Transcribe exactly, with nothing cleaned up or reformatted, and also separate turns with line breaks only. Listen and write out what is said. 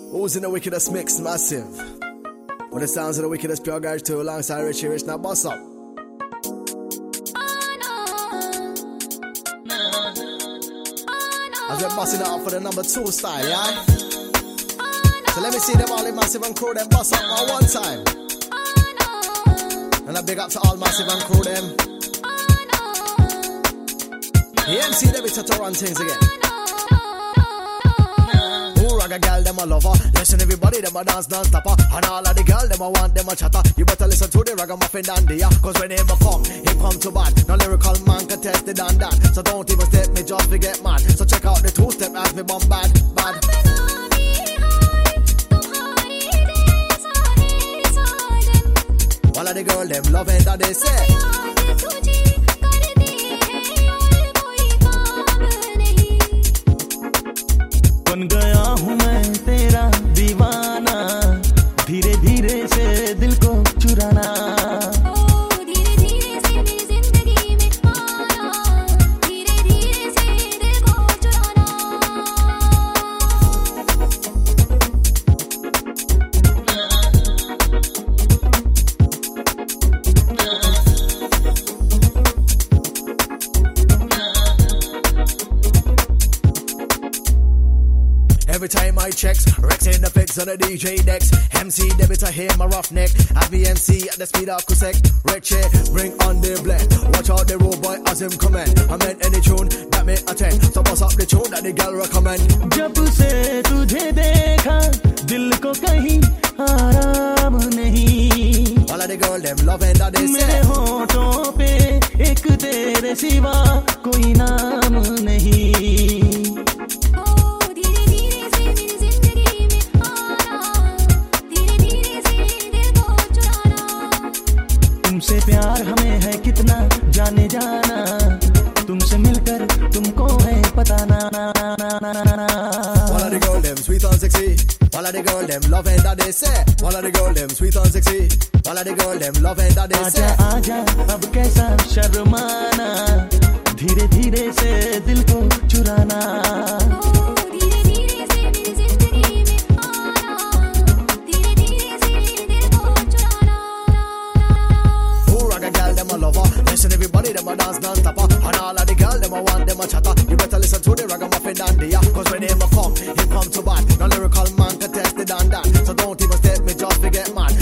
Who's in the wickedest mix? Massive. With the sounds of the wickedest pure guys too, alongside Richie Rich. Now boss up. As we're bossing it up for the number two style, yeah? So let me see them all in Massive and crew, them boss up at one time. And a big up to all Massive and crew, them. The M C, they be to run things again. Ragga gal, them a lover. Listen everybody, them a dance non-stopper. And all of the gal, them a want, them a chatter. You better listen to the ragamuffin dandy, yeah. Cause when him a come, he come to bad. No lyrical man can test it and that. So don't even step me, just to get mad. So check out the two-step as me bomb bad, bad. All of the girl, them love it that they say.
बन गया हूँ मैं तेरा दीवाना धीरे धीरे से दिल को चुराना धीरे धीरे से मेरी जिंदगी में आना धीरे धीरे से दिल को चुराना
Every time I checks, Rex in the fix on the D J decks. M C debit to hear my rough neck. Have me M C at the speed of Kusek. Richie, bring on the blend. Watch out the road boy as him comment. I meant any tune that me attend. So bust up the tune that the girl recommend.
जब से तुझे देखा दिल को कहीं आराम नहीं.
All of the girl them loving that they say.
मेरे होठों पे एक तेरे सिवा कोई नाम नहीं. तुमसे प्यार हमें है कितना जाने जाना तुमसे मिलकर तुमको है पता ना ना ना ना ना ना
All of the girl them sweet and sexy. All of the girl them loving that they say. All of the girl them sweet and sexy. All of the girl them loving that they say.
आजा आजा अब कैसा शर्माना धीरे धीरे से दिल को चुराना
Listen everybody, them a dance non-stopper. And all of the girl, them a want, them a chatter. You better listen to the ragamuffin dandy, yeah. Cause when him a come, he come to bad. No lyrical man can test it and that. So don't even step me, just to get mad.